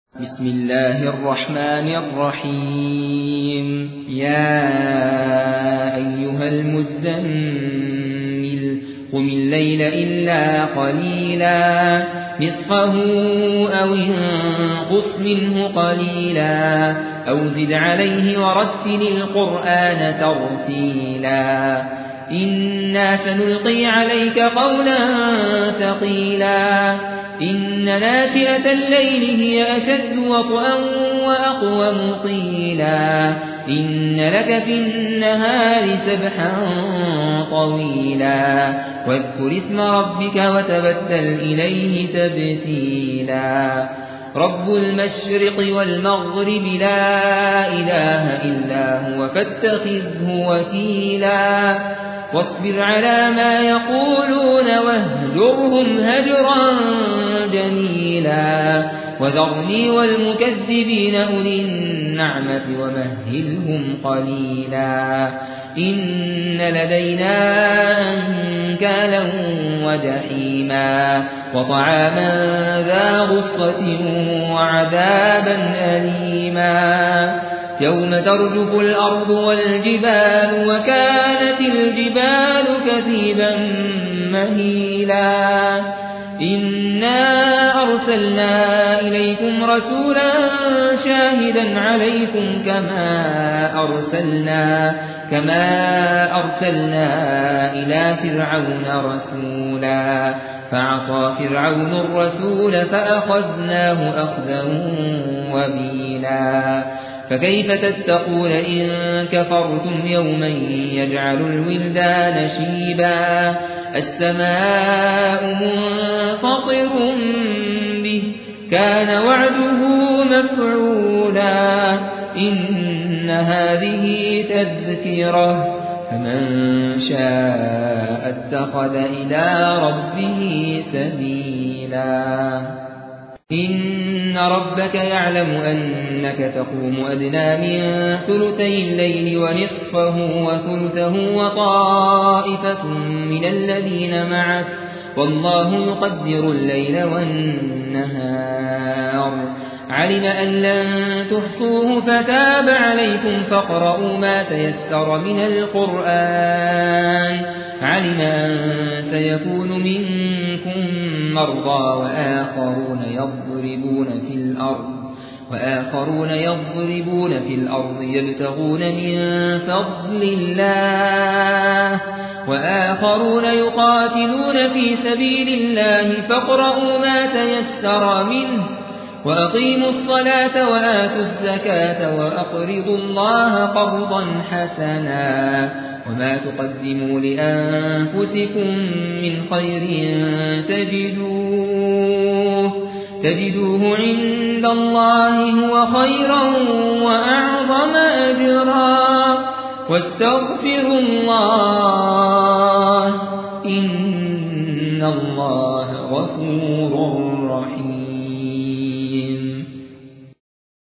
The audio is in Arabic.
بسم الله الرحمن الرحيم يا أيها المزمل قم الليل إلا قليلا نصفه أو انقص منه قليلا أو زد عليه ورتل القرآن ترتيلا إنا سنلقي عليك قولا ثقيلا إن ناشئة الليل هي أشد وطئا وأقوم قيلا إن لك في النهار سبحا طويلا واذكر اسم ربك وتبتل إليه تبتيلا رب المشرق والمغرب لا إله إلا هو فاتخذه وكيلا واصبر على ما يقولون واهجرهم هجرا جميلا وذرني والمكذبين أولي النعمة ومهلهم قليلا إن لدينا أنكالا وجحيما وطعاما ذا غصة وعذابا أليما يوم ترجف الأرض والجبال وكانت الجبال كثيبا مهيلا إنا أرسلنا إليكم رسولا شاهدا عليكم كما أرسلنا إلى فرعون رسولا فعصى فرعون الرسول فأخذناه أخذا وبيلا فكيف تتقون إن كفرتم يوما يجعل الولدان شيبا السماء منفطر به كان وعده مفعولا إن هذه تذكرة فمن شاء اتخذ إلى ربه سبيلا إن ربك يعلم أنك تقوم أدنى من ثلثي الليل ونصفه وثلثه وطائفة من الذين معك والله يقدر الليل والنهار علم أن لن تحصوه فتاب عليكم فاقرؤوا ما تيسر من القرآن علم أن سيكون منكم مرضى وآخرون يضربون في الأرض يبتغون من فضل الله وآخرون يقاتلون في سبيل الله فاقرؤوا ما تيسر منه وأقيموا الصلاة وآتوا الزكاة وأقرضوا الله قرضا حسنا وما تقدموا لأنفسكم من خير تجدوه عند الله هو خيرا وأعظم أجرا واستغفروا الله إن الله غفور رحيم